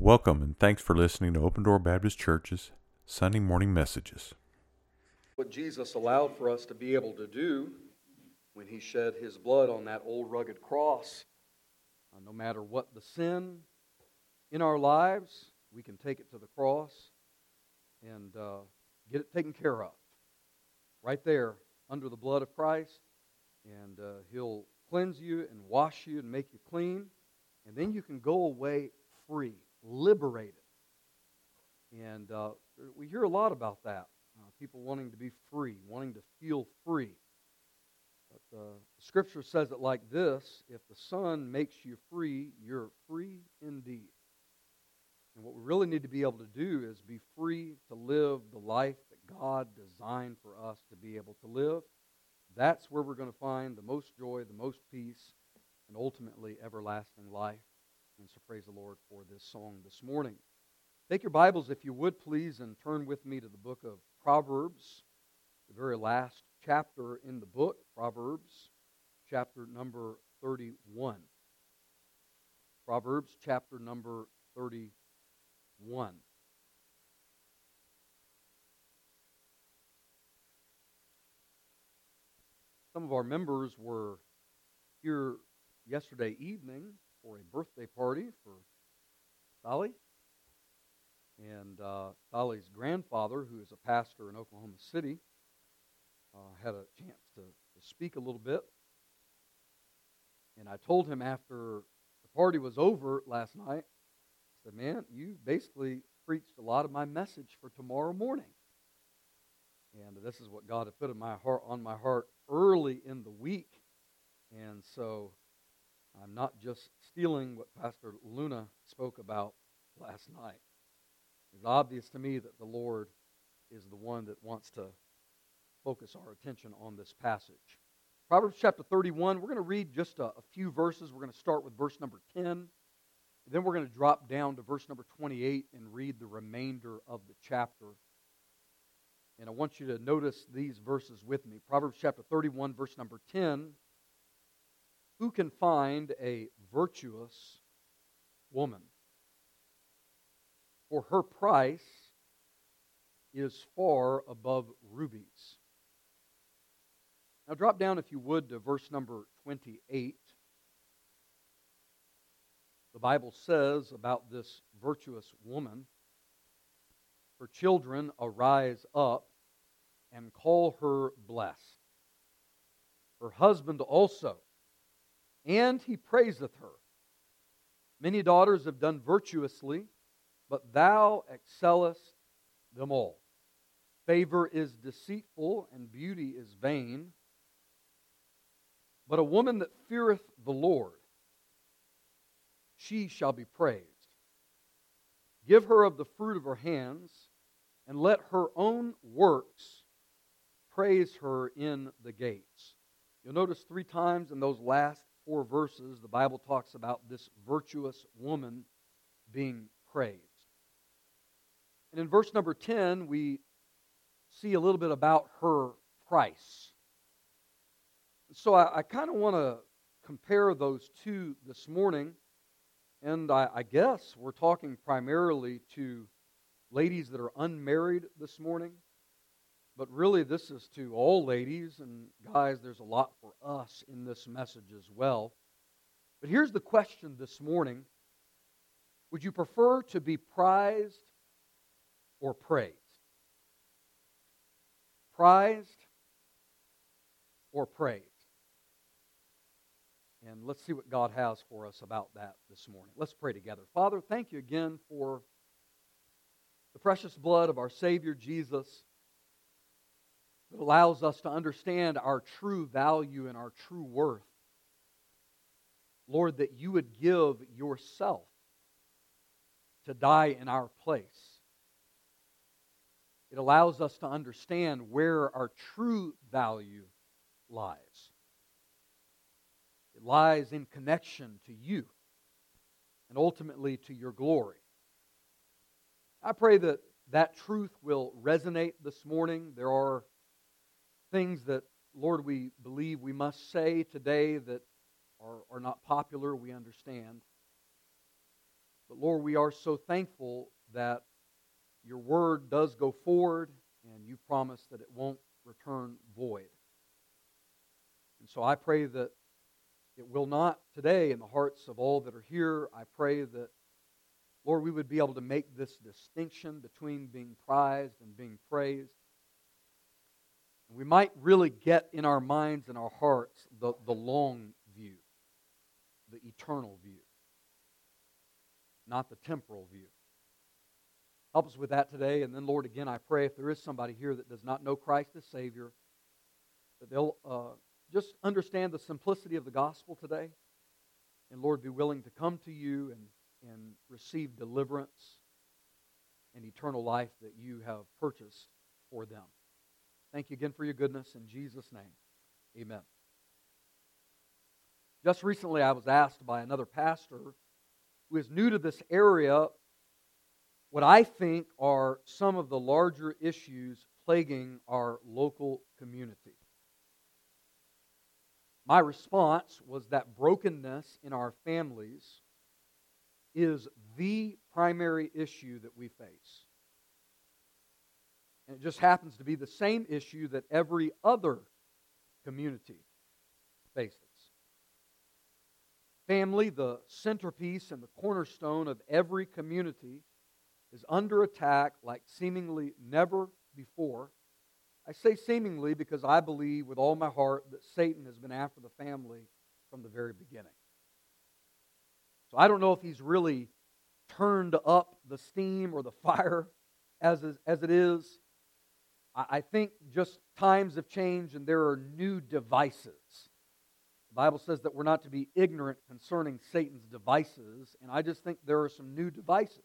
Welcome and thanks for listening to Open Door Baptist Church's Sunday morning messages. What Jesus allowed for us to be able to do when He shed His blood on that old rugged cross. No matter what the sin in our lives, we can take it to the cross and get it taken care of. Right there, under the blood of Christ. And He'll cleanse you and wash you and make you clean. And then you can go away free, liberated. And we hear a lot about that. People wanting to be free, wanting to feel free. But the Scripture says it like this: if the Son makes you free, you're free indeed. And what we really need to be able to do is be free to live the life that God designed for us to be able to live. That's where we're going to find the most joy, the most peace, and ultimately everlasting life. And so praise the Lord for this song this morning. Take your Bibles, if you would, please, and turn with me to the book of Proverbs, the very last chapter in the book, Proverbs, chapter number 31. Proverbs, chapter number 31. Some of our members were here yesterday evening for a birthday party for Sally. And Sally's grandfather, who is a pastor in Oklahoma City, had a chance to speak a little bit. And I told him after the party was over last night, I said, man, you basically preached a lot of my message for tomorrow morning. And this is what God had put in on my heart early in the week. And so I'm not just stealing what Pastor Luna spoke about last night. It's obvious to me that the Lord is the one that wants to focus our attention on this passage. Proverbs chapter 31, we're going to read just a few verses. We're going to start with verse number 10. Then we're going to drop down to verse number 28 and read the remainder of the chapter. And I want you to notice these verses with me. Proverbs chapter 31, verse number 10. Who can find a virtuous woman? For her price is far above rubies. Now drop down, if you would, to verse number 28. The Bible says about this virtuous woman, her children arise up and call her blessed. Her husband also, and he praiseth her. Many daughters have done virtuously, but thou excellest them all. Favor is deceitful, and beauty is vain. But a woman that feareth the Lord, she shall be praised. Give her of the fruit of her hands, and let her own works praise her in the gates. You'll notice 3 times in those last 4 verses, the Bible talks about this virtuous woman being praised. And in verse number 10, we see a little bit about her price. So I kind of want to compare those two this morning. And I guess we're talking primarily to ladies that are unmarried this morning. But really, this is to all ladies. And guys, there's a lot for us in this message as well. But here's the question this morning. Would you prefer to be prized or praised? Prized or praised? And let's see what God has for us about that this morning. Let's pray together. Father, thank you again for the precious blood of our Savior Jesus that allows us to understand our true value and our true worth. Lord, that you would give yourself to die in our place. It allows us to understand where our true value lies. It lies in connection to you and ultimately to your glory. I pray that that truth will resonate this morning. There are things that, Lord, we believe we must say today that are not popular, we understand. But Lord, we are so thankful that your word does go forward, and you promise that it won't return void. And so I pray that it will not today in the hearts of all that are here. I pray that, Lord, we would be able to make this distinction between being prized and being praised. And we might really get in our minds and our hearts the long view, the eternal view, not the temporal view. Help us with that today. And then, Lord, again, I pray if there is somebody here that does not know Christ as Savior, that they'll just understand the simplicity of the gospel today. And, Lord, be willing to come to you and receive deliverance and eternal life that you have purchased for them. Thank you again for your goodness. In Jesus' name, amen. Just recently I was asked by another pastor who is new to this area what I think are some of the larger issues plaguing our local community. My response was that brokenness in our families is the primary issue that we face. And it just happens to be the same issue that every other community faces. Family, the centerpiece and the cornerstone of every community, is under attack like seemingly never before. I say seemingly because I believe with all my heart that Satan has been after the family from the very beginning. So I don't know if he's really turned up the steam or the fire as it is. I think just times have changed and there are new devices. The Bible says that we're not to be ignorant concerning Satan's devices, and I just think there are some new devices.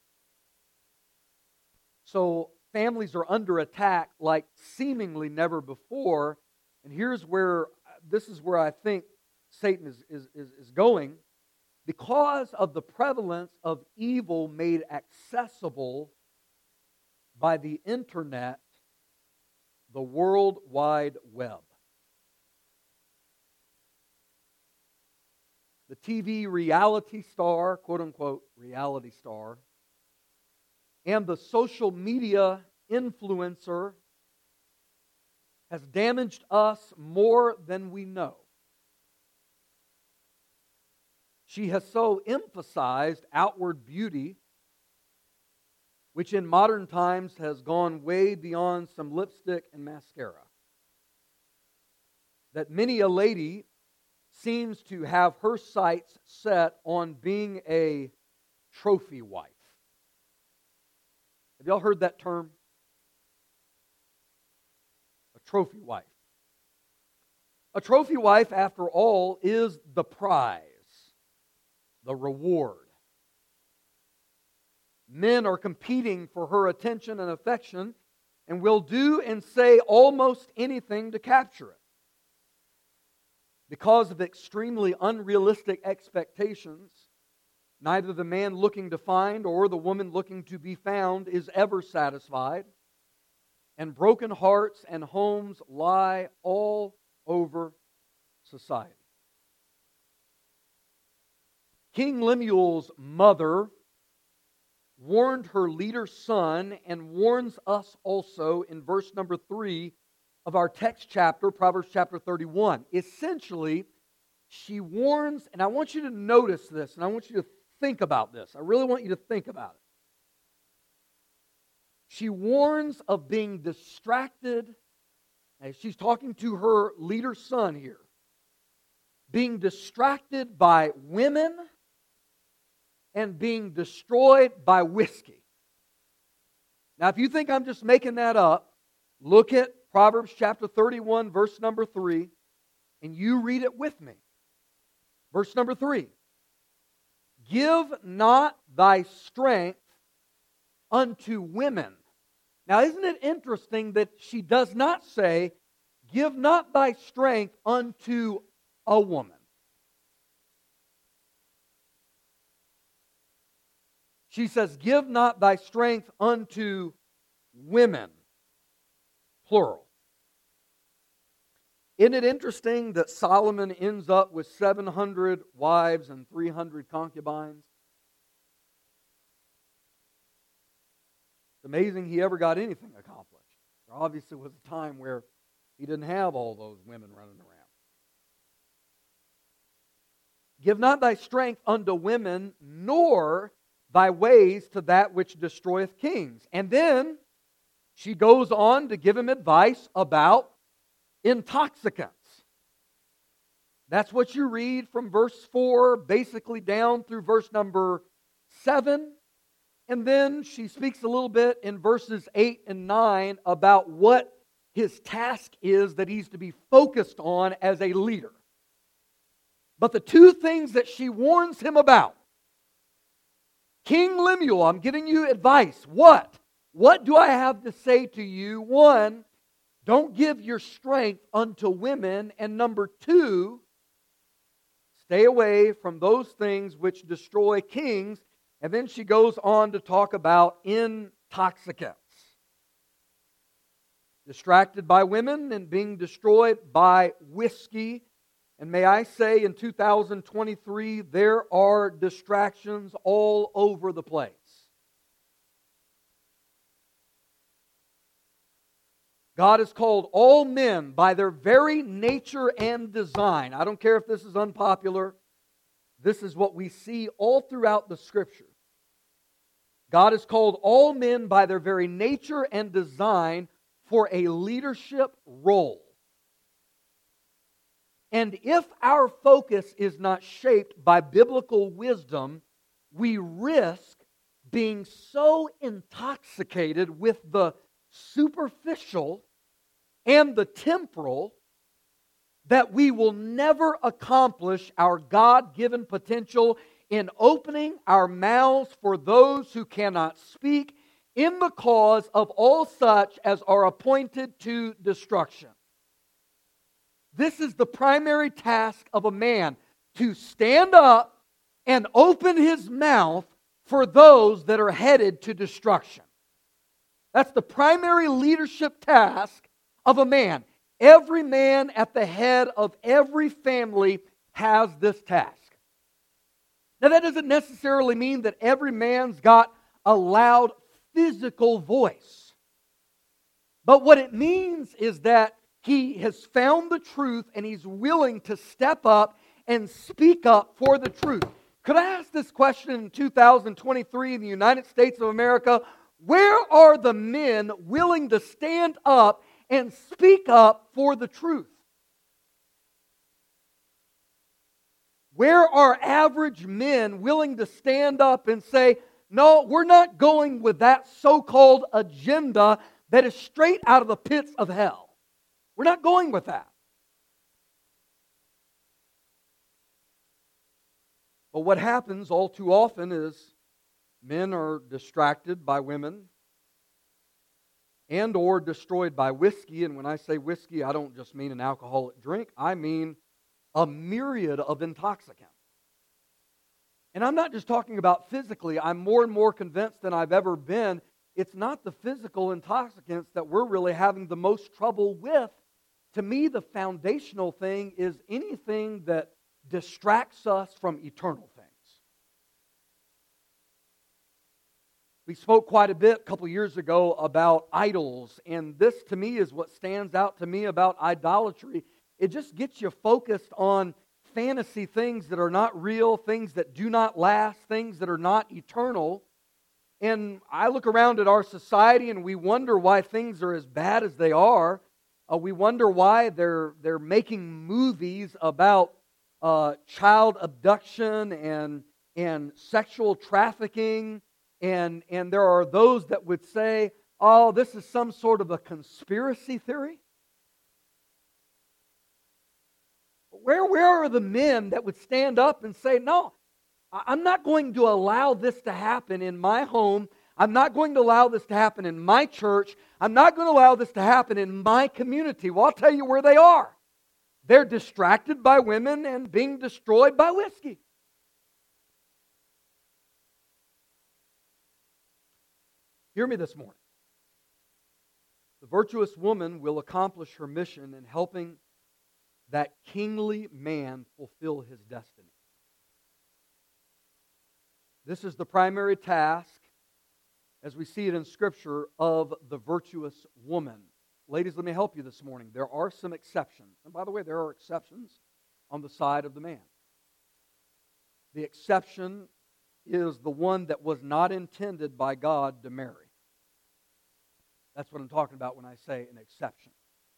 So families are under attack like seemingly never before, and this is where I think Satan is going. Because of the prevalence of evil made accessible by the internet, the World Wide Web. The TV reality star, quote-unquote reality star, and the social media influencer has damaged us more than we know. She has so emphasized outward beauty, which in modern times has gone way beyond some lipstick and mascara, that many a lady seems to have her sights set on being a trophy wife. Have y'all heard that term? A trophy wife. A trophy wife, after all, is the prize, the reward. Men are competing for her attention and affection and will do and say almost anything to capture it. Because of extremely unrealistic expectations, neither the man looking to find or the woman looking to be found is ever satisfied, and broken hearts and homes lie all over society. King Lemuel's mother warned her leader son and warns us also in verse number 3 of our text chapter, Proverbs chapter 31. Essentially, she warns, and I want you to notice this, and I want you to think about this. I really want you to think about it. She warns of being distracted, as she's talking to her leader son here, being distracted by women and being destroyed by whiskey. Now, if you think I'm just making that up, look at Proverbs chapter 31, verse number 3, and you read it with me. Verse number 3. Give not thy strength unto women. Now, isn't it interesting that she does not say, give not thy strength unto a woman? She says, give not thy strength unto women, plural. Isn't it interesting that Solomon ends up with 700 wives and 300 concubines? It's amazing he ever got anything accomplished. There obviously was a time where he didn't have all those women running around. Give not thy strength unto women, nor thy ways to that which destroyeth kings. And then she goes on to give him advice about intoxicants. That's what you read from verse 4, basically down through verse number 7. And then she speaks a little bit in verses 8 and 9 about what his task is that he's to be focused on as a leader. But the two things that she warns him about, King Lemuel, I'm giving you advice. What? What do I have to say to you? One, don't give your strength unto women. And number two, stay away from those things which destroy kings. And then she goes on to talk about intoxicants. Distracted by women and being destroyed by whiskey. And may I say, in 2023, there are distractions all over the place. God has called all men by their very nature and design. I don't care if this is unpopular. This is what we see all throughout the Scripture. God has called all men by their very nature and design for a leadership role. And if our focus is not shaped by biblical wisdom, we risk being so intoxicated with the superficial and the temporal that we will never accomplish our God-given potential in opening our mouths for those who cannot speak in the cause of all such as are appointed to destruction. This is the primary task of a man, to stand up and open his mouth for those that are headed to destruction. That's the primary leadership task of a man. Every man at the head of every family has this task. Now, that doesn't necessarily mean that every man's got a loud physical voice. But what it means is that he has found the truth and he's willing to step up and speak up for the truth. Could I ask this question in 2023 in the United States of America? Where are the men willing to stand up and speak up for the truth? Where are average men willing to stand up and say, no, we're not going with that so-called agenda that is straight out of the pits of hell? We're not going with that. But what happens all too often is men are distracted by women and or destroyed by whiskey. And when I say whiskey, I don't just mean an alcoholic drink. I mean a myriad of intoxicants. And I'm not just talking about physically. I'm more and more convinced than I've ever been. It's not the physical intoxicants that we're really having the most trouble with. To me, the foundational thing is anything that distracts us from eternal things. We spoke quite a bit a couple years ago about idols, and this to me is what stands out to me about idolatry. It just gets you focused on fantasy things that are not real, things that do not last, things that are not eternal. And I look around at our society and we wonder why things are as bad as they are. We wonder why they're making movies about child abduction and sexual trafficking. And there are those that would say, oh, this is some sort of a conspiracy theory. Where are the men that would stand up and say, no, I'm not going to allow this to happen in my home. I'm not going to allow this to happen in my church. I'm not going to allow this to happen in my community. Well, I'll tell you where they are. They're distracted by women and being destroyed by whiskey. Hear me this morning. The virtuous woman will accomplish her mission in helping that kingly man fulfill his destiny. This is the primary task as we see it in Scripture, of the virtuous woman. Ladies, let me help you this morning. There are some exceptions. And by the way, there are exceptions on the side of the man. The exception is the one that was not intended by God to marry. That's what I'm talking about when I say an exception.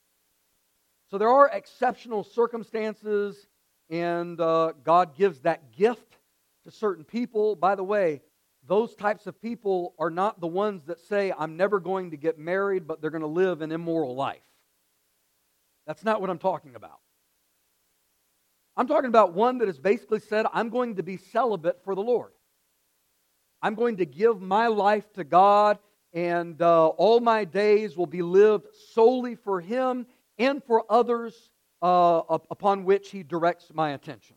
So there are exceptional circumstances, and God gives that gift to certain people. By the way, those types of people are not the ones that say, I'm never going to get married, but they're going to live an immoral life. That's not what I'm talking about. I'm talking about one that has basically said, I'm going to be celibate for the Lord. I'm going to give my life to God, and all my days will be lived solely for Him and for others upon which He directs my attention.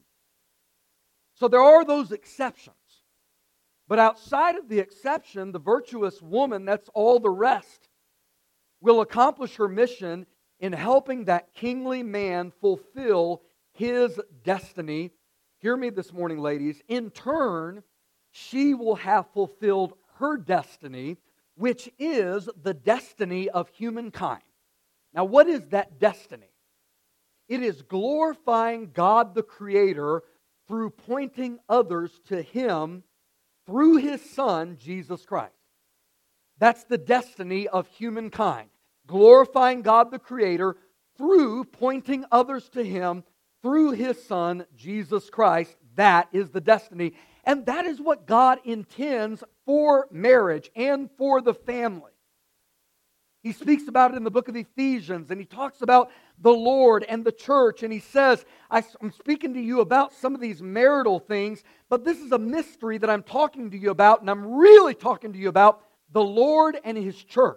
So there are those exceptions. But outside of the exception, the virtuous woman, that's all the rest, will accomplish her mission in helping that kingly man fulfill his destiny. Hear me this morning, ladies. In turn, she will have fulfilled her destiny, which is the destiny of humankind. Now, what is that destiny? It is glorifying God the Creator through pointing others to Him through His Son, Jesus Christ. That's the destiny of humankind. Glorifying God the Creator through pointing others to Him through His Son, Jesus Christ. That is the destiny. And that is what God intends for marriage and for the family. He speaks about it in the book of Ephesians, and he talks about the Lord and the church, and he says, I'm speaking to you about some of these marital things, but this is a mystery that I'm talking to you about, and I'm really talking to you about the Lord and His church.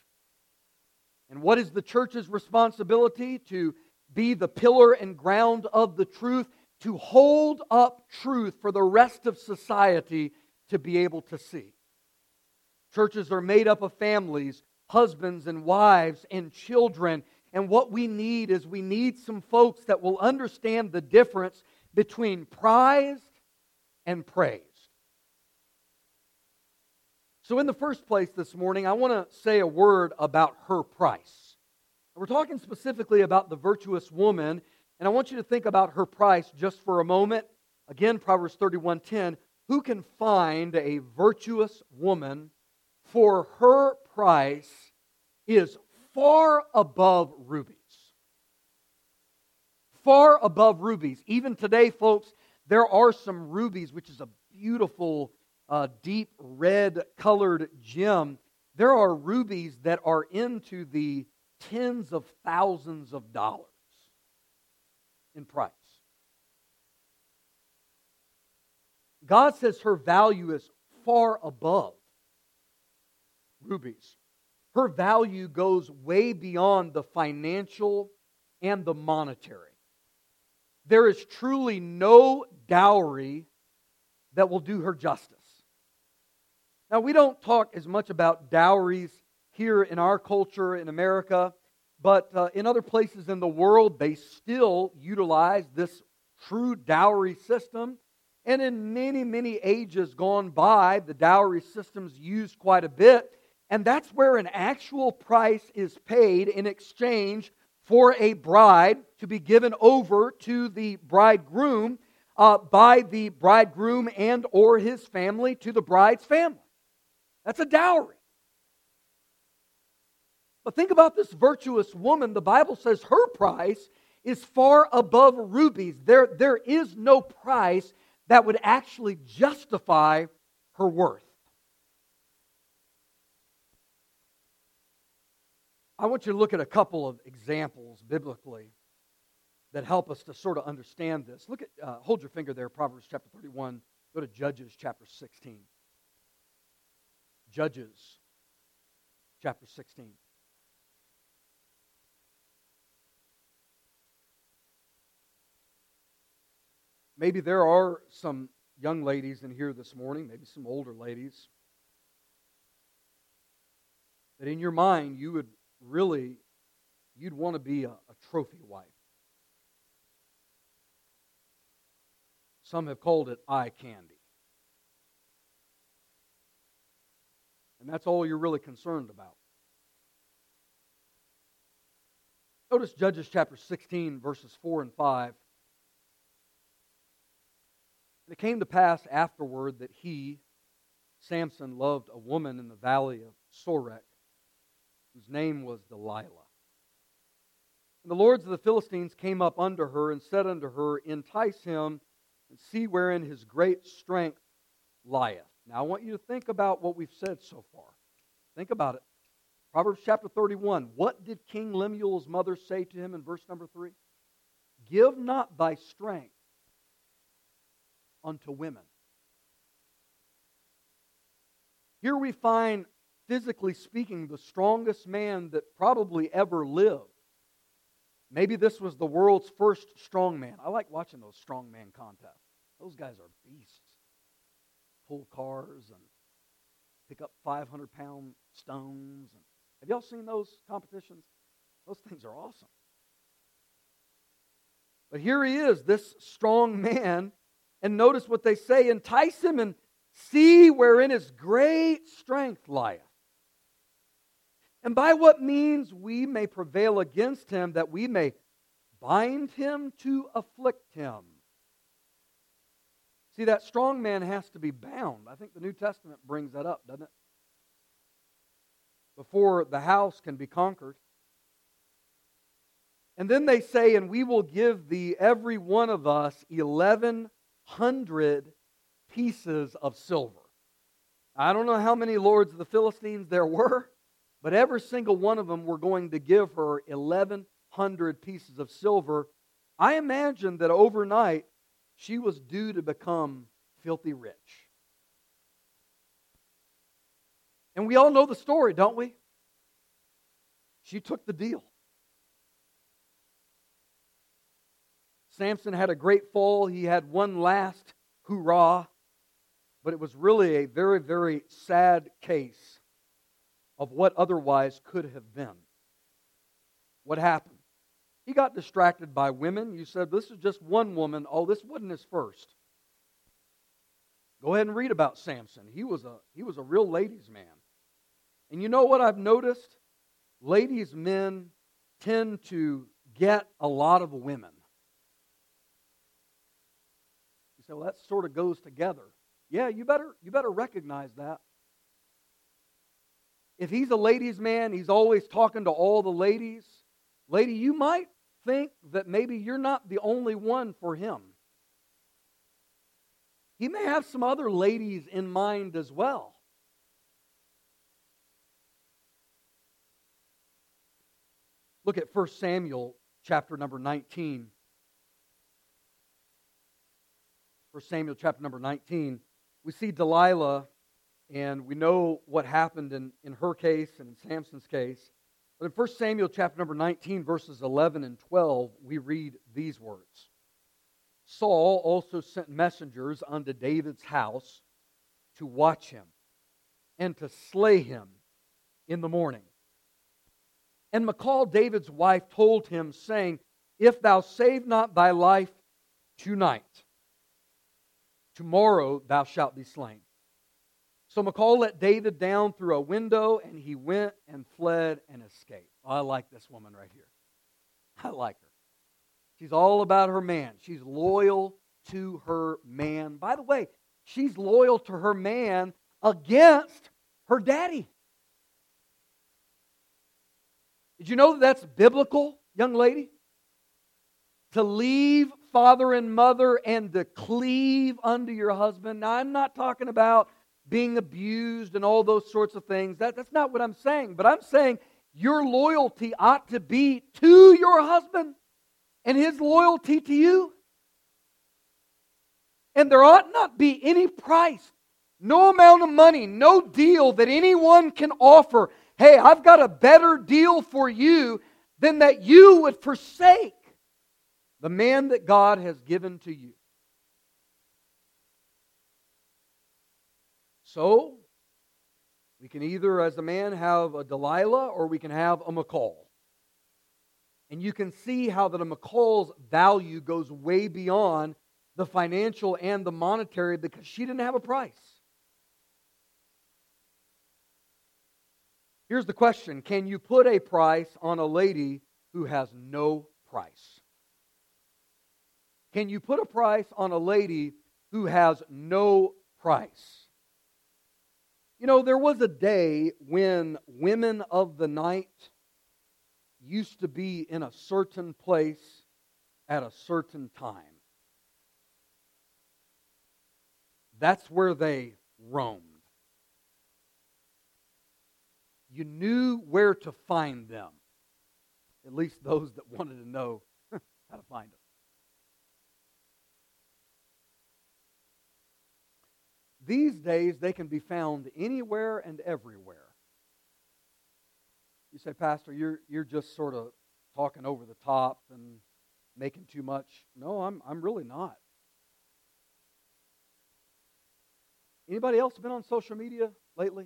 And what is the church's responsibility? To be the pillar and ground of the truth, to hold up truth for the rest of society to be able to see. Churches are made up of families, husbands and wives and children. And what we need is we need some folks that will understand the difference between prized and praised. So in the first place this morning, I want to say a word about her price. We're talking specifically about the virtuous woman, and I want you to think about her price just for a moment. Again, Proverbs 31:10, who can find a virtuous woman? For her price is far above rubies. Far above rubies. Even today, folks, there are some rubies, which is a beautiful, deep red colored gem. There are rubies that are into the tens of thousands of dollars in price. God says her value is far above rubies. Her value goes way beyond the financial and the monetary. There is truly no dowry that will do her justice. Now, we don't talk as much about dowries here in our culture in America, but in other places in the world, they still utilize this true dowry system. And in many, many ages gone by, the dowry system's used quite a bit. And that's where an actual price is paid in exchange for a bride to be given over to the bridegroom by the bridegroom and or his family to the bride's family. That's a dowry. But think about this virtuous woman. The Bible says her price is far above rubies. There is no price that would actually justify her worth. I want you to look at a couple of examples biblically that help us to sort of understand this. Look at, hold your finger there, Proverbs chapter 31. Go to Judges chapter 16. Judges chapter 16. Maybe there are some young ladies in here this morning, maybe some older ladies, that in your mind you'd want to be a trophy wife. Some have called it eye candy. And that's all you're really concerned about. Notice Judges chapter 16, verses 4 and 5. And it came to pass afterward that he, Samson, loved a woman in the valley of Sorek, whose name was Delilah. And the lords of the Philistines came up unto her and said unto her, Entice him, and see wherein his great strength lieth. Now I want you to think about what we've said so far. Think about it. Proverbs chapter 31. What did King Lemuel's mother say to him in verse number 3? Give not thy strength unto women. Here we find, physically speaking, the strongest man that probably ever lived. Maybe this was the world's first strongman. I like watching those strongman contests. Those guys are beasts. Pull cars and pick up 500-pound stones. Have y'all seen those competitions? Those things are awesome. But here he is, this strong man. And notice what they say, entice him and see wherein his great strength lieth. And by what means we may prevail against him, that we may bind him to afflict him. See, that strong man has to be bound. I think the New Testament brings that up, doesn't it? Before the house can be conquered. And then they say, and we will give thee, every one of us, 1,100 pieces of silver. I don't know how many lords of the Philistines there were, but every single one of them were going to give her 1,100 pieces of silver. I imagine that overnight she was due to become filthy rich. And we all know the story, don't we? She took the deal. Samson had a great fall. He had one last hurrah. But it was really a very, very sad case of what otherwise could have been. What happened? He got distracted by women. You said, this is just one woman. Oh, this wasn't his first. Go ahead and read about Samson. He was a real ladies' man. And you know what I've noticed? Ladies' men tend to get a lot of women. You say, well, that sort of goes together. Yeah, you better recognize that. If he's a ladies' man, he's always talking to all the ladies. Lady, you might think that maybe you're not the only one for him. He may have some other ladies in mind as well. Look at 1 Samuel chapter number 19. 1 Samuel chapter number 19. We see Delilah, and we know what happened in her case and in Samson's case. But in 1 Samuel chapter number 19, verses 11 and 12, we read these words. Saul also sent messengers unto David's house to watch him and to slay him in the morning. And Michal, David's wife, told him, saying, If thou save not thy life tonight, tomorrow thou shalt be slain. So Michal let David down through a window, and he went and fled and escaped. Oh, I like this woman right here. I like her. She's all about her man. She's loyal to her man. By the way, she's loyal to her man against her daddy. Did you know that that's biblical, young lady? To leave father and mother and to cleave unto your husband. Now, I'm not talking about being abused and all those sorts of things. That's not what I'm saying. But I'm saying your loyalty ought to be to your husband and his loyalty to you. And there ought not be any price, no amount of money, no deal that anyone can offer. Hey, I've got a better deal for you than that you would forsake the man that God has given to you. So, we can either, as a man, have a Delilah or we can have a Michal. And you can see how that a Michal's value goes way beyond the financial and the monetary because she didn't have a price. Here's the question. Can you put a price on a lady who has no price? Can you put a price on a lady who has no price? You know, there was a day when women of the night used to be in a certain place at a certain time. That's where they roamed. You knew where to find them. At least those that wanted to know how to find them. These days, they can be found anywhere and everywhere. You say, Pastor, you're just sort of talking over the top and making too much. No, I'm really not. Anybody else been on social media lately?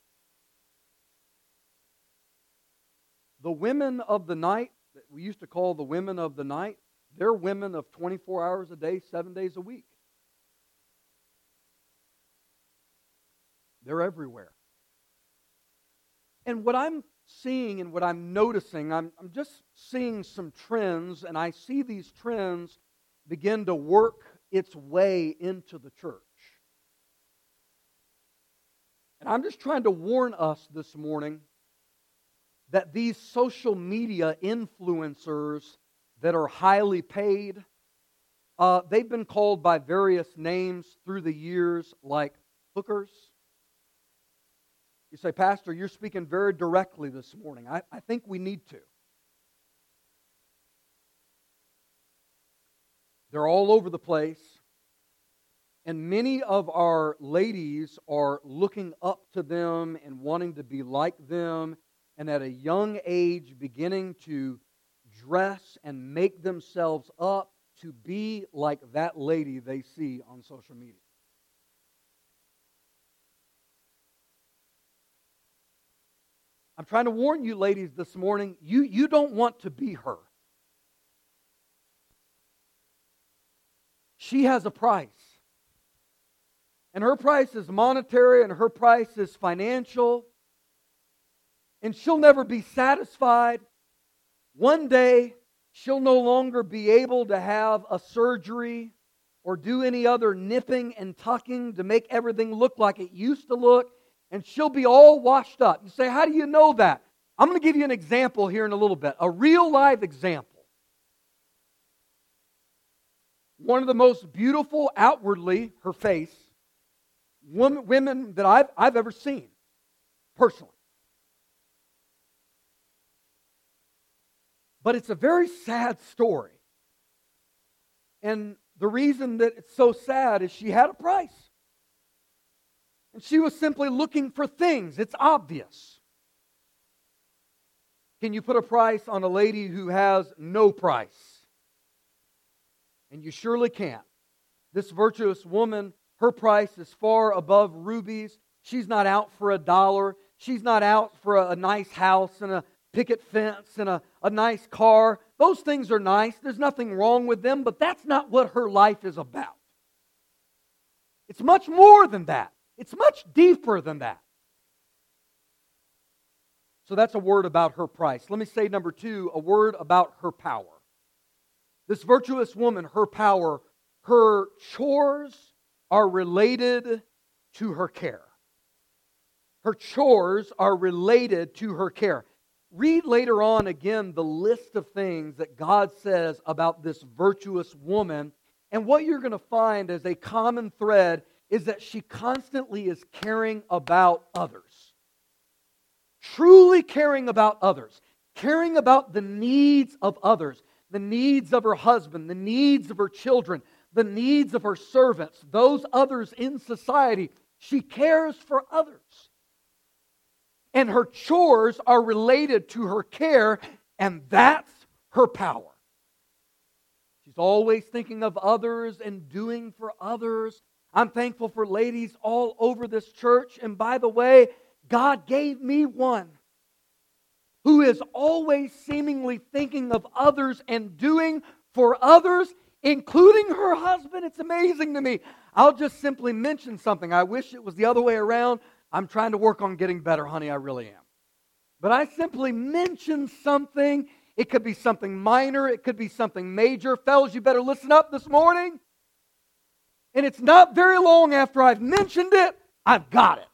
The women of the night, that we used to call the women of the night, they're women of 24 hours a day, 7 days a week. They're everywhere. And what I'm seeing and what I'm noticing, I'm just seeing some trends, and I see these trends begin to work its way into the church. And I'm just trying to warn us this morning that these social media influencers that are highly paid, they've been called by various names through the years, like hookers. You say, Pastor, you're speaking very directly this morning. I think we need to. They're all over the place. And many of our ladies are looking up to them and wanting to be like them, and at a young age beginning to dress and make themselves up to be like that lady they see on social media. I'm trying to warn you ladies this morning, you don't want to be her. She has a price. And her price is monetary and her price is financial. And she'll never be satisfied. One day, she'll no longer be able to have a surgery or do any other nipping and tucking to make everything look like it used to look. And she'll be all washed up. You say, how do you know that? I'm going to give you an example here in a little bit. A real live example. One of the most beautiful outwardly, her face, women that I've ever seen, personally. But it's a very sad story. And the reason that it's so sad is she had a price. And she was simply looking for things. It's obvious. Can you put a price on a lady who has no price? And you surely can't. This virtuous woman, her price is far above rubies. She's not out for $1. She's not out for a nice house and a picket fence and a nice car. Those things are nice. There's nothing wrong with them, but that's not what her life is about. It's much more than that. It's much deeper than that. So that's a word about her price. Let me say number 2, a word about her power. This virtuous woman, her power, her chores are related to her care. Her chores are related to her care. Read later on again the list of things that God says about this virtuous woman. And what you're going to find as a common thread is that she constantly is caring about others. Truly caring about others. Caring about the needs of others. The needs of her husband. The needs of her children. The needs of her servants. Those others in society. She cares for others. And her chores are related to her care, and that's her power. She's always thinking of others and doing for others. I'm thankful for ladies all over this church. And by the way, God gave me one who is always seemingly thinking of others and doing for others, including her husband. It's amazing to me. I'll just simply mention something. I wish it was the other way around. I'm trying to work on getting better, honey. I really am. But I simply mention something. It could be something minor. It could be something major. Fellas, you better listen up this morning. And it's not very long after I've mentioned it, I've got it.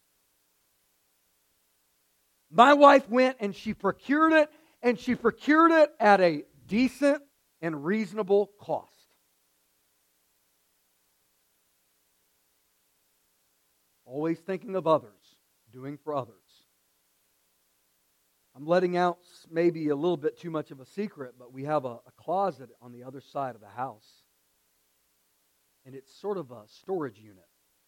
My wife went and she procured it, and she procured it at a decent and reasonable cost. Always thinking of others, doing for others. I'm letting out maybe a little bit too much of a secret, but we have a closet on the other side of the house. And it's sort of a storage unit.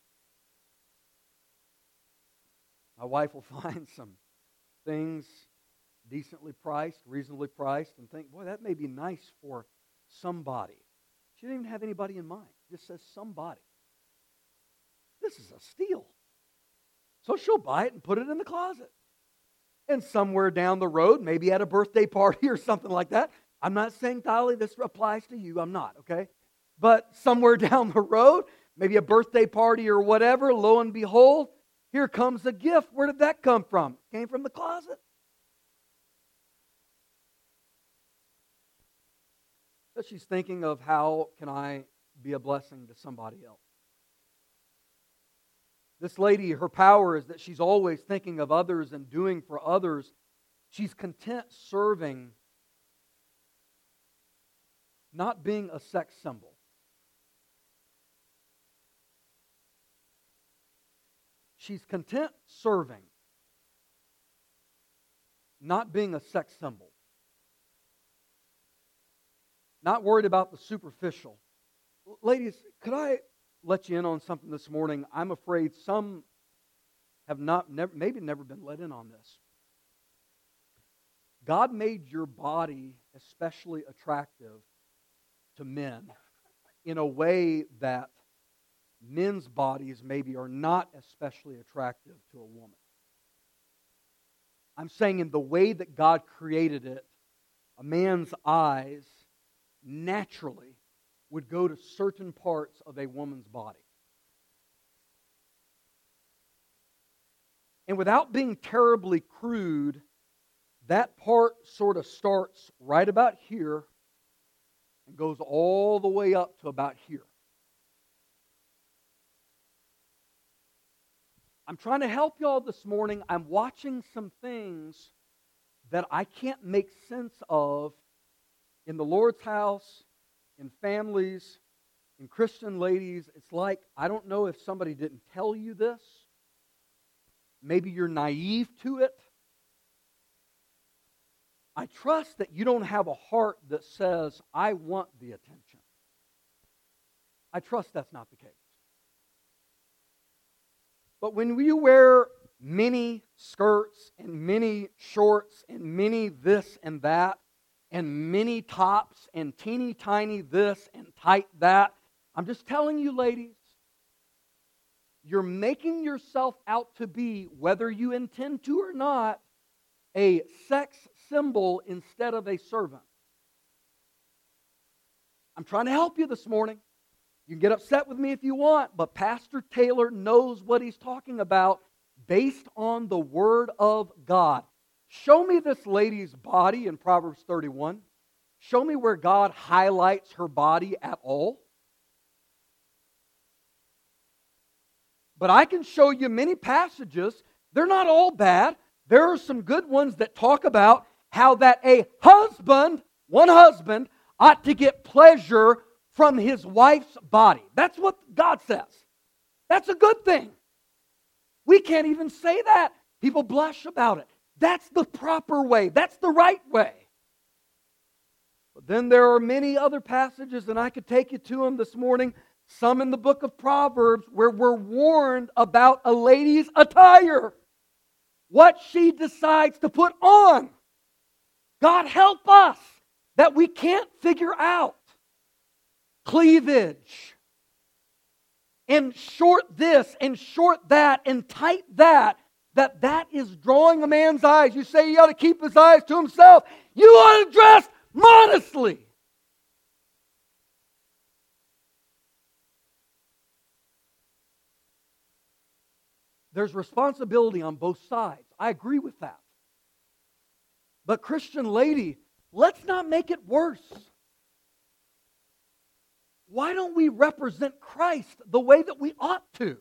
My wife will find some things decently priced, reasonably priced, and think, boy, that may be nice for somebody. She didn't even have anybody in mind. It just says somebody. This is a steal. So she'll buy it and put it in the closet. And somewhere down the road, maybe at a birthday party or something like that. I'm not saying, Dolly, this applies to you. I'm not, okay? But somewhere down the road, maybe a birthday party or whatever, lo and behold, here comes a gift. Where did that come from? It came from the closet. But she's thinking of how can I be a blessing to somebody else. This lady, her power is that she's always thinking of others and doing for others. She's content serving, not being a sex symbol. She's content serving, not being a sex symbol. Not worried about the superficial. Ladies, could I let you in on something this morning? I'm afraid some have maybe never been let in on this. God made your body especially attractive to men in a way that men's bodies maybe are not especially attractive to a woman. I'm saying in the way that God created it, a man's eyes naturally would go to certain parts of a woman's body. And without being terribly crude, that part sort of starts right about here and goes all the way up to about here. I'm trying to help y'all this morning. I'm watching some things that I can't make sense of in the Lord's house, in families, in Christian ladies. It's like, I don't know if somebody didn't tell you this. Maybe you're naive to it. I trust that you don't have a heart that says, I want the attention. I trust that's not the case. But when you wear mini skirts and mini shorts and mini this and that, and mini tops and teeny tiny this and tight that, I'm just telling you, ladies, you're making yourself out to be, whether you intend to or not, a sex symbol instead of a servant. I'm trying to help you this morning. You can get upset with me if you want, but Pastor Taylor knows what he's talking about based on the Word of God. Show me this lady's body in Proverbs 31. Show me where God highlights her body at all. But I can show you many passages. They're not all bad. There are some good ones that talk about how that a husband, one husband, ought to get pleasure from his wife's body. That's what God says. That's a good thing. We can't even say that. People blush about it. That's the proper way. That's the right way. But then there are many other passages, and I could take you to them this morning, some in the book of Proverbs, where we're warned about a lady's attire. What she decides to put on. God help us that we can't figure out. Cleavage. And short this and short that and tight that. That is drawing a man's eyes. You say he ought to keep his eyes to himself. You ought to dress modestly. There's responsibility on both sides. I agree with that. But Christian lady, let's not make it worse. Why don't we represent Christ the way that we ought to?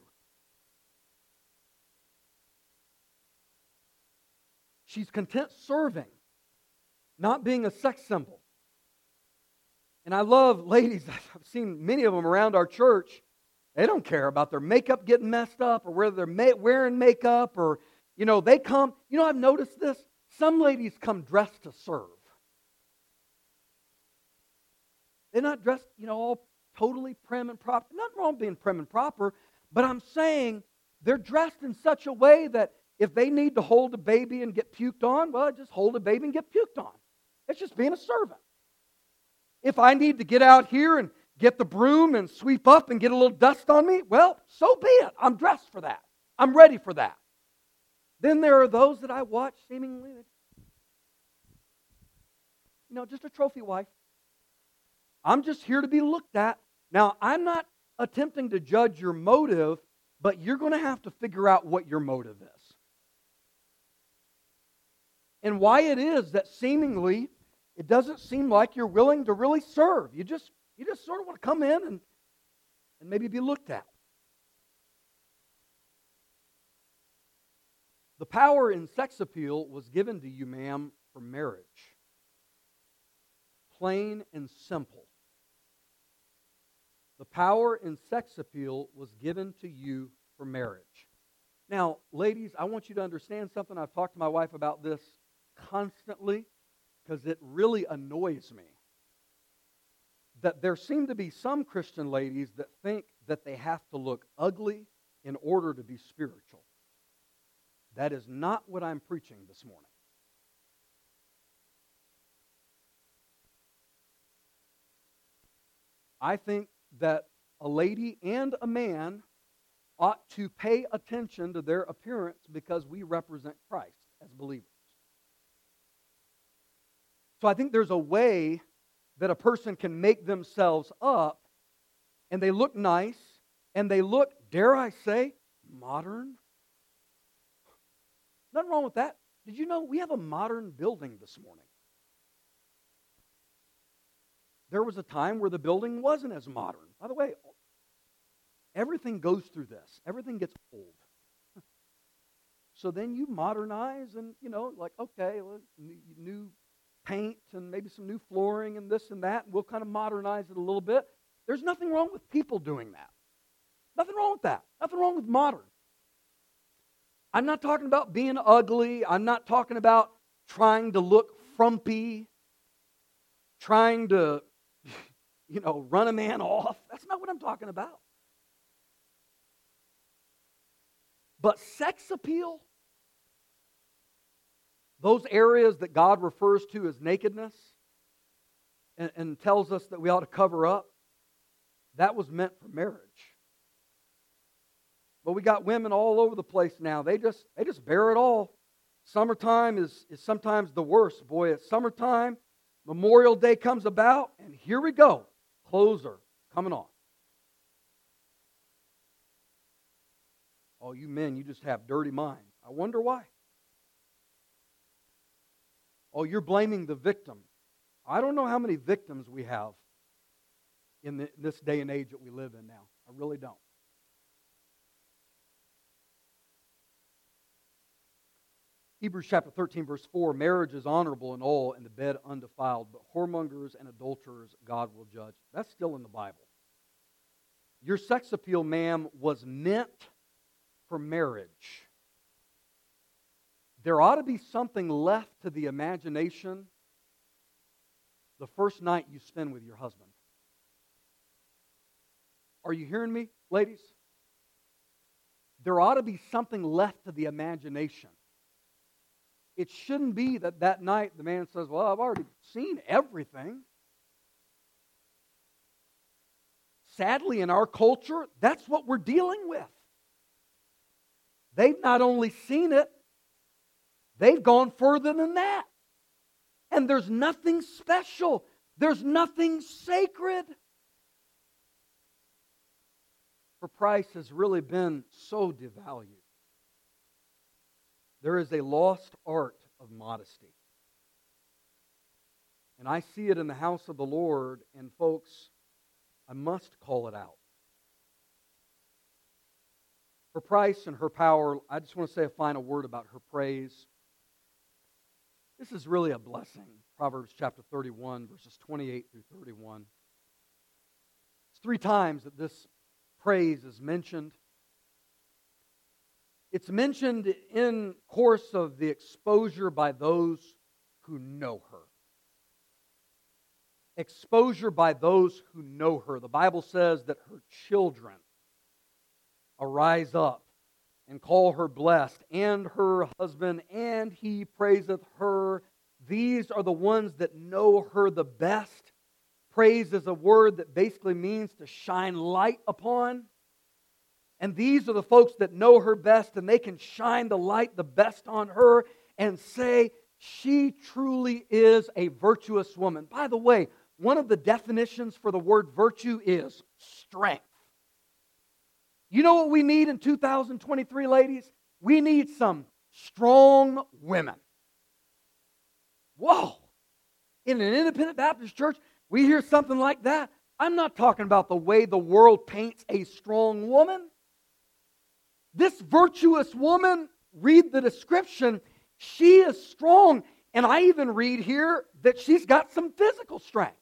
She's content serving, not being a sex symbol. And I love ladies, I've seen many of them around our church. They don't care about their makeup getting messed up or whether they're wearing makeup or, they come. I've noticed this. Some ladies come dressed to serve. They're not dressed, all totally prim and proper. Nothing wrong with being prim and proper, but I'm saying they're dressed in such a way that if they need to hold a baby and get puked on, well, just hold a baby and get puked on. It's just being a servant. If I need to get out here and get the broom and sweep up and get a little dust on me, well, so be it. I'm dressed for that. I'm ready for that. Then there are those that I watch seemingly, just a trophy wife. I'm just here to be looked at. Now, I'm not attempting to judge your motive, but you're going to have to figure out what your motive is. And why it is that seemingly it doesn't seem like you're willing to really serve. You just sort of want to come in and maybe be looked at. The power in sex appeal was given to you, ma'am, for marriage. Plain and simple. The power in sex appeal was given to you for marriage. Now, ladies, I want you to understand something. I've talked to my wife about this constantly because it really annoys me. That there seem to be some Christian ladies that think that they have to look ugly in order to be spiritual. That is not what I'm preaching this morning. I think that a lady and a man ought to pay attention to their appearance because we represent Christ as believers. So I think there's a way that a person can make themselves up and they look nice and they look, dare I say, modern. Nothing wrong with that. Did you know we have a modern building this morning? There was a time where the building wasn't as modern. By the way, everything goes through this. Everything gets old. So then you modernize and, like, okay, new paint and maybe some new flooring and this and that, and we'll kind of modernize it a little bit. There's nothing wrong with people doing that. Nothing wrong with that. Nothing wrong with modern. I'm not talking about being ugly. I'm not talking about trying to look frumpy, trying to, run a man off. That's not what I'm talking about. But sex appeal, those areas that God refers to as nakedness and tells us that we ought to cover up, that was meant for marriage. But we got women all over the place now. They just bear it all. Summertime is sometimes the worst. Boy, it's summertime. Memorial Day comes about, and here we go. Clothes are coming on. Oh, you men, you just have dirty minds. I wonder why. Oh, you're blaming the victim. I don't know how many victims we have in this day and age that we live in now. I really don't. Hebrews chapter 13, verse 4, marriage is honorable in all, and the bed undefiled, but whoremongers and adulterers God will judge. That's still in the Bible. Your sex appeal, ma'am, was meant for marriage. There ought to be something left to the imagination the first night you spend with your husband. Are you hearing me, ladies? There ought to be something left to the imagination. It shouldn't be that night the man says, well, I've already seen everything. Sadly, in our culture, that's what we're dealing with. They've not only seen it, they've gone further than that. And there's nothing special. There's nothing sacred. For price has really been so devalued. There is a lost art of modesty. And I see it in the house of the Lord, and folks, I must call it out. Her price and her power, I just want to say a final word about her praise. This is really a blessing. Proverbs chapter 31, verses 28 through 31. It's 3 times that this praise is mentioned. It's mentioned in course of the exposure by those who know her. Exposure by those who know her. The Bible says that her children arise up and call her blessed, and her husband, and he praiseth her. These are the ones that know her the best. Praise is a word that basically means to shine light upon. And these are the folks that know her best, and they can shine the light the best on her and say, she truly is a virtuous woman. By the way, one of the definitions for the word virtue is strength. You know what we need in 2023, ladies? We need some strong women. Whoa! In an independent Baptist church, we hear something like that. I'm not talking about the way the world paints a strong woman. This virtuous woman, read the description, she is strong. And I even read here that she's got some physical strength.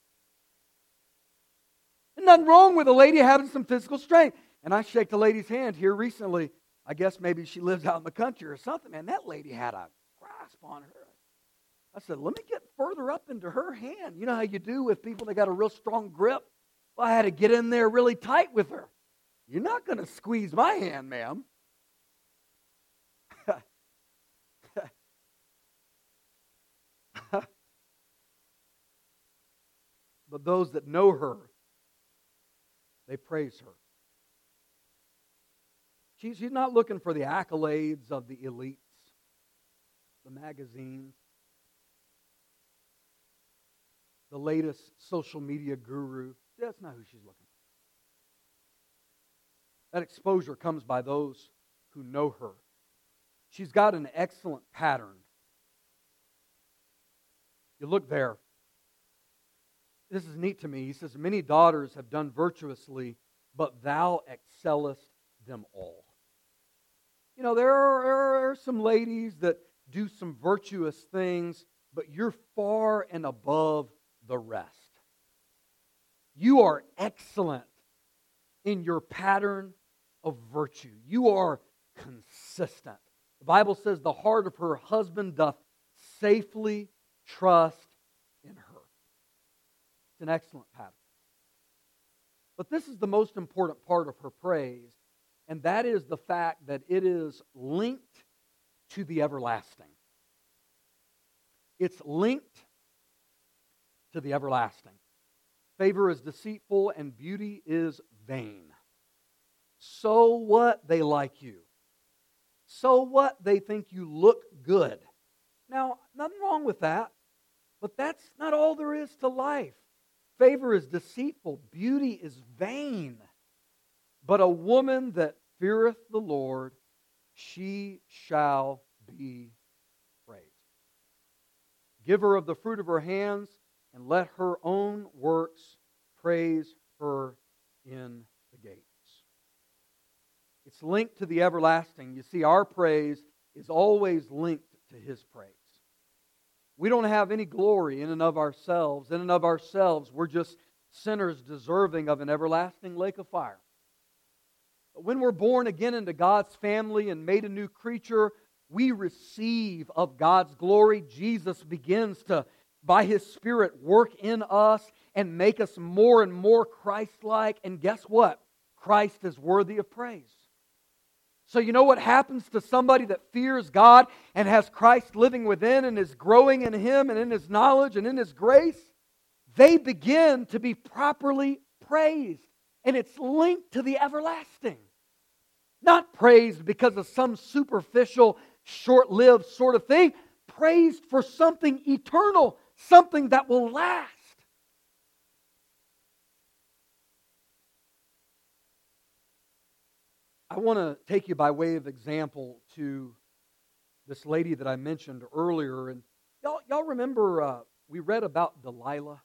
There's nothing wrong with a lady having some physical strength. And I shake the lady's hand here recently. I guess maybe she lives out in the country or something. Man, that lady had a grasp on her. I said, let me get further up into her hand. You know how you do with people that got a real strong grip? Well, I had to get in there really tight with her. You're not going to squeeze my hand, ma'am. But those that know her, they praise her. She's not looking for the accolades of the elites, the magazines, the latest social media guru. That's not who she's looking for. That exposure comes by those who know her. She's got an excellent pattern. You look there. This is neat to me. He says, many daughters have done virtuously, but thou excellest them all. You know, there are some ladies that do some virtuous things, but you're far and above the rest. You are excellent in your pattern of virtue. You are consistent. The Bible says the heart of her husband doth safely trust in her. It's an excellent pattern. But this is the most important part of her praise, and that is the fact that it is linked to the everlasting. It's linked to the everlasting. Favor is deceitful and beauty is vain. So what? They like you. So what? They think you look good. Now, nothing wrong with that, but that's not all there is to life. Favor is deceitful, beauty is vain. But a woman that feareth the Lord, she shall be praised. Give her of the fruit of her hands, and let her own works praise her in the gates. It's linked to the everlasting. You see, our praise is always linked to His praise. We don't have any glory in and of ourselves. In and of ourselves, we're just sinners deserving of an everlasting lake of fire. But when we're born again into God's family and made a new creature, we receive of God's glory. Jesus begins to, by His Spirit, work in us and make us more and more Christ-like. And guess what? Christ is worthy of praise. So you know what happens to somebody that fears God and has Christ living within and is growing in Him and in His knowledge and in His grace? They begin to be properly praised. And it's linked to the everlasting. Not praised because of some superficial, short-lived sort of thing. Praised for something eternal, something that will last. I want to take you by way of example to this lady that I mentioned earlier. And y'all remember we read about Delilah.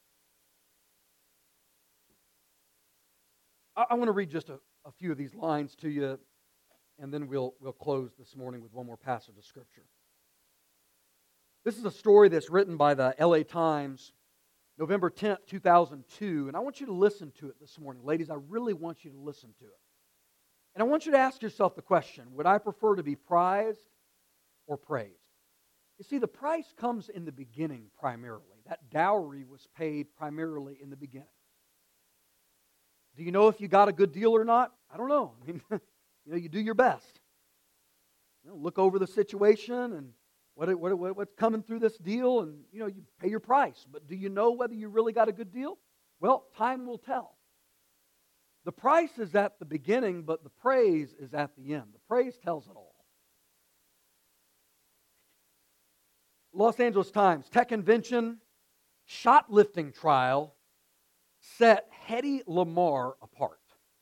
I want to read just a few of these lines to you, and then we'll close this morning with one more passage of Scripture. This is a story that's written by the LA Times, November 10th, 2002, and I want you to listen to it this morning. Ladies, I really want you to listen to it. And I want you to ask yourself the question, would I prefer to be prized or praised? You see, the price comes in the beginning primarily. That dowry was paid primarily in the beginning. Do you know if you got a good deal or not? I don't know. I mean, you do your best. Look over the situation and what's coming through this deal, and you pay your price. But do you know whether you really got a good deal? Well, time will tell. The price is at the beginning, but the praise is at the end. The praise tells it all. Los Angeles Times, tech invention, shoplifting trial set Hedy Lamarr apart.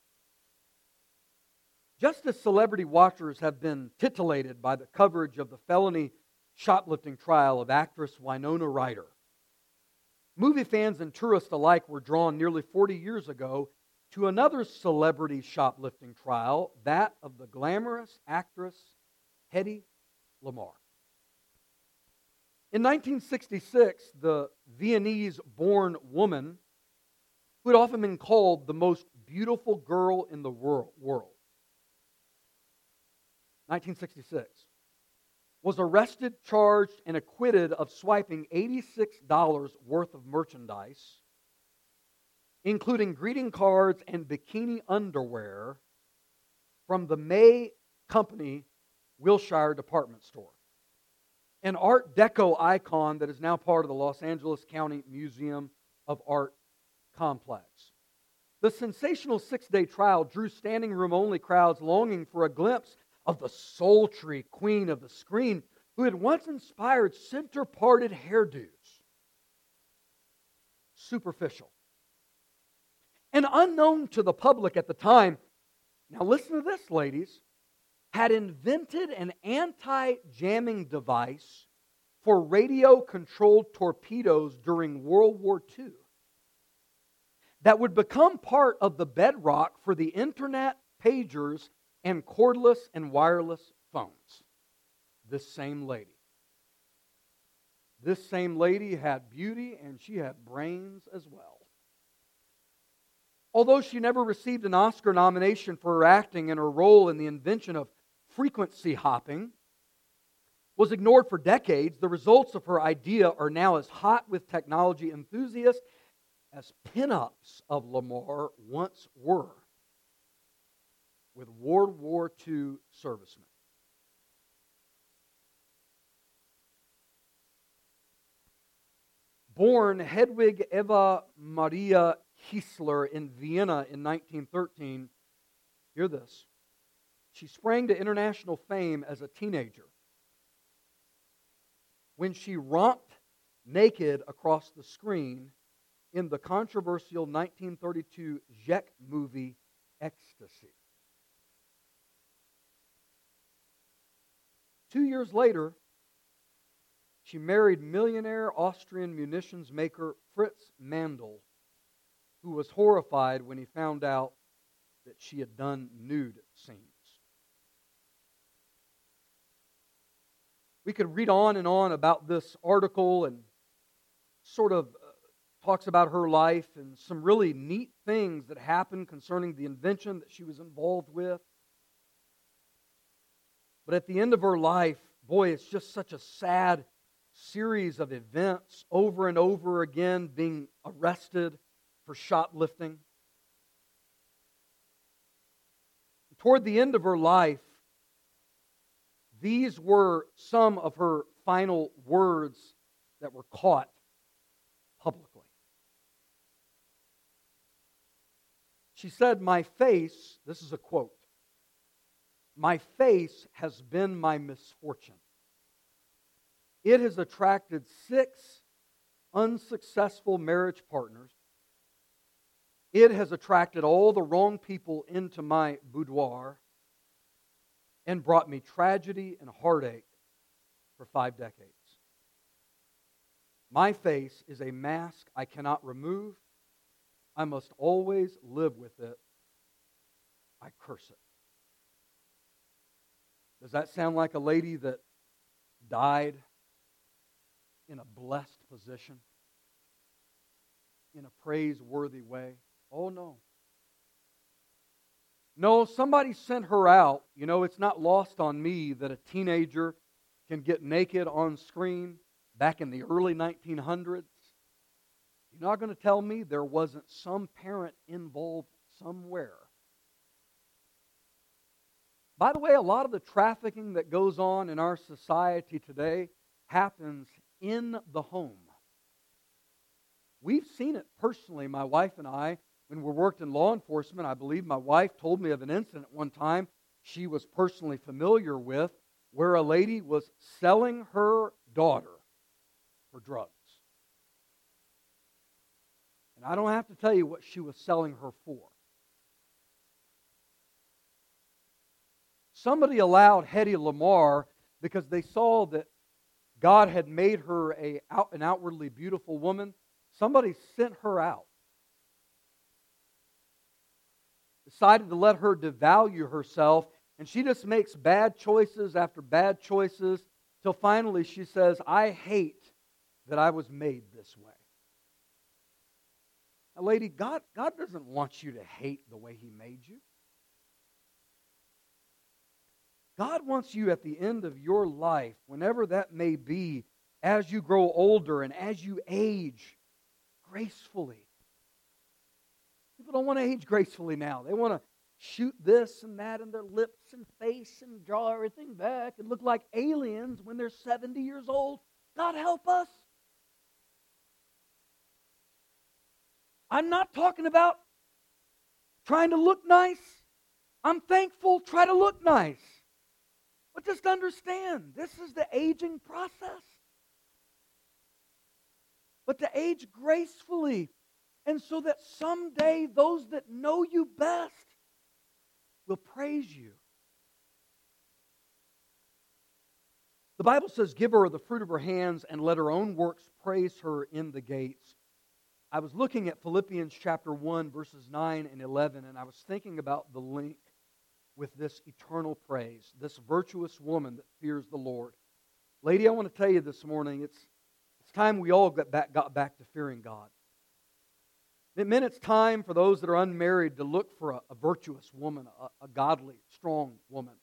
Just as celebrity watchers have been titillated by the coverage of the felony shoplifting trial of actress Winona Ryder, movie fans and tourists alike were drawn nearly 40 years ago to another celebrity shoplifting trial, that of the glamorous actress Hedy Lamarr. In 1966, the Viennese-born woman, who had often been called the most beautiful girl in the world, 1966, was arrested, charged, and acquitted of swiping $86 worth of merchandise, including greeting cards and bikini underwear, from the May Company Wilshire department store, an Art Deco icon that is now part of the Los Angeles County Museum of Art complex. The sensational 6-day trial drew standing room only crowds longing for a glimpse of the sultry queen of the screen who had once inspired center-parted hairdos. Superficial. And unknown to the public at the time, now listen to this, ladies, had invented an anti-jamming device for radio-controlled torpedoes during World War II that would become part of the bedrock for the internet, pagers, and cordless and wireless phones. This same lady. This same lady had beauty and she had brains as well. Although she never received an Oscar nomination for her acting and her role in the invention of frequency hopping was ignored for decades, the results of her idea are now as hot with technology enthusiasts as pinups of Lamarr once were with World War II servicemen. Born Hedwig Eva Maria Kiesler in Vienna in 1913, hear this, she sprang to international fame as a teenager when she romped naked across the screen in the controversial 1932 Czech movie Ecstasy. 2 years later, she married millionaire Austrian munitions maker Fritz Mandl, who was horrified when he found out that she had done nude scenes. We could read on and on about this article and sort of talks about her life and some really neat things that happened concerning the invention that she was involved with. But at the end of her life, boy, it's just such a sad series of events, over and over again being arrested for shoplifting. Toward the end of her life, these were some of her final words that were caught publicly. She said, "My face," this is a quote, "my face has been my misfortune. It has attracted 6 unsuccessful marriage partners. It has attracted all the wrong people into my boudoir and brought me tragedy and heartache for 5 decades. My face is a mask I cannot remove. I must always live with it. I curse it. Does that sound like a lady that died in a blessed position? In a praiseworthy way? Oh, no. No, somebody sent her out. You know, it's not lost on me that a teenager can get naked on screen back in the early 1900s. You're not going to tell me there wasn't some parent involved somewhere. By the way, a lot of the trafficking that goes on in our society today happens in the home. We've seen it personally, my wife and I, when we worked in law enforcement. I believe my wife told me of an incident one time she was personally familiar with where a lady was selling her daughter for drugs. And I don't have to tell you what she was selling her for. Somebody allowed Hedy Lamarr because they saw that God had made her an outwardly beautiful woman. Somebody sent her out. Decided to let her devalue herself, and she just makes bad choices after bad choices till finally she says, I hate that I was made this way. Now, lady, God doesn't want you to hate the way He made you. God wants you at the end of your life, whenever that may be, as you grow older and as you age, gracefully. People don't want to age gracefully now. They want to shoot this and that in their lips and face and draw everything back and look like aliens when they're 70 years old. God help us. I'm not talking about trying to look nice. I'm thankful, try to look nice. But just understand, this is the aging process. But to age gracefully, and so that someday those that know you best will praise you. The Bible says, give her of the fruit of her hands and let her own works praise her in the gates. I was looking at Philippians chapter 1, verses 9 and 11, and I was thinking about the link with this eternal praise, this virtuous woman that fears the Lord. Lady, I want to tell you this morning, it's time we all got back to fearing God. It meant it's time for those that are unmarried to look for a virtuous woman, a godly, strong woman.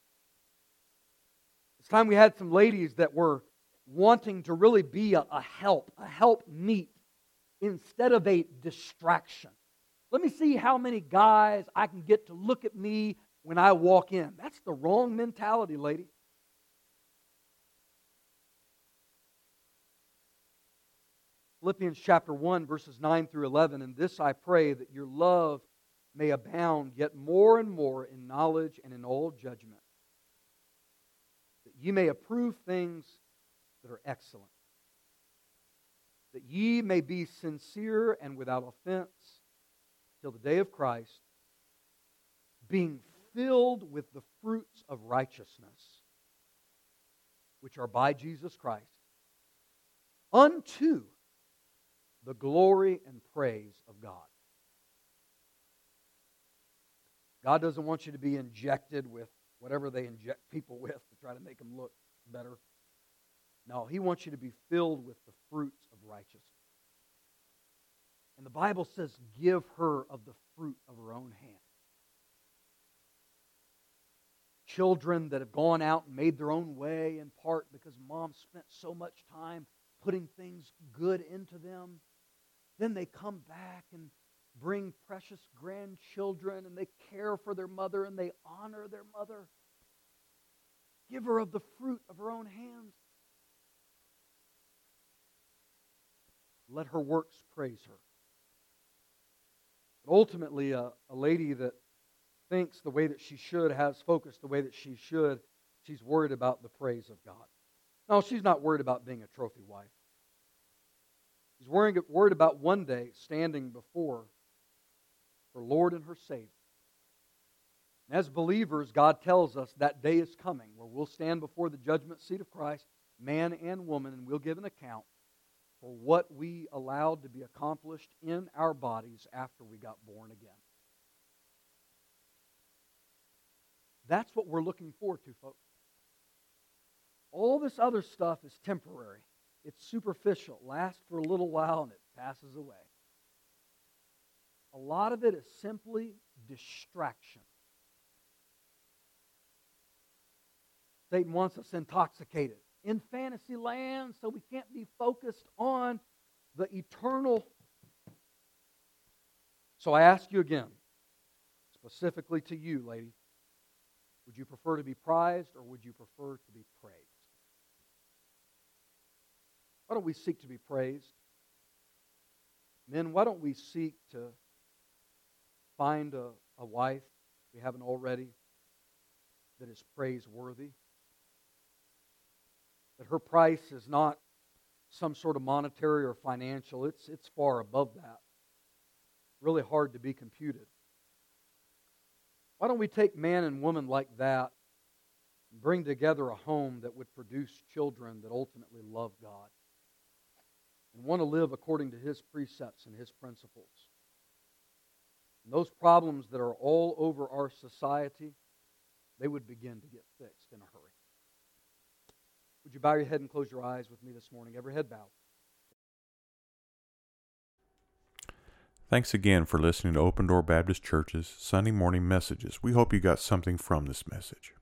It's time we had some ladies that were wanting to really be a help meet instead of a distraction. Let me see how many guys I can get to look at me when I walk in. That's the wrong mentality, lady. Philippians chapter 1, verses 9 through 11, and this I pray, that your love may abound yet more and more in knowledge and in all judgment, that ye may approve things that are excellent, that ye may be sincere and without offense till the day of Christ, being filled with the fruits of righteousness, which are by Jesus Christ, unto the glory and praise of God. God doesn't want you to be injected with whatever they inject people with to try to make them look better. No, He wants you to be filled with the fruits of righteousness. And the Bible says, give her of the fruit of her own hand. Children that have gone out and made their own way, in part because mom spent so much time putting things good into them. Then they come back and bring precious grandchildren, and they care for their mother and they honor their mother. Give her of the fruit of her own hands. Let her works praise her. But ultimately, a lady that thinks the way that she should, has focused the way that she should, she's worried about the praise of God. No, she's not worried about being a trophy wife. She's worried about one day standing before her Lord and her Savior. And as believers, God tells us that day is coming where we'll stand before the judgment seat of Christ, man and woman, and we'll give an account. for what we allowed to be accomplished in our bodies after we got born again. That's what we're looking forward to, folks. All this other stuff is temporary. It's superficial, lasts for a little while, and it passes away. A lot of it is simply distraction. Satan wants us intoxicated in fantasy land so we can't be focused on the eternal. So I ask you again, specifically to you, lady, would you prefer to be prized or would you prefer to be praised? Why don't we seek to be praised? Men, why don't we seek to find a wife, if we haven't already, that is praiseworthy? That her price is not some sort of monetary or financial. It's far above that. Really hard to be computed. Why don't we take man and woman like that and bring together a home that would produce children that ultimately love God and want to live according to His precepts and His principles? And those problems that are all over our society, they would begin to get fixed in a hurry. Would you bow your head and close your eyes with me this morning? Every head bowed. Thanks again for listening to Open Door Baptist Church's Sunday morning messages. We hope you got something from this message.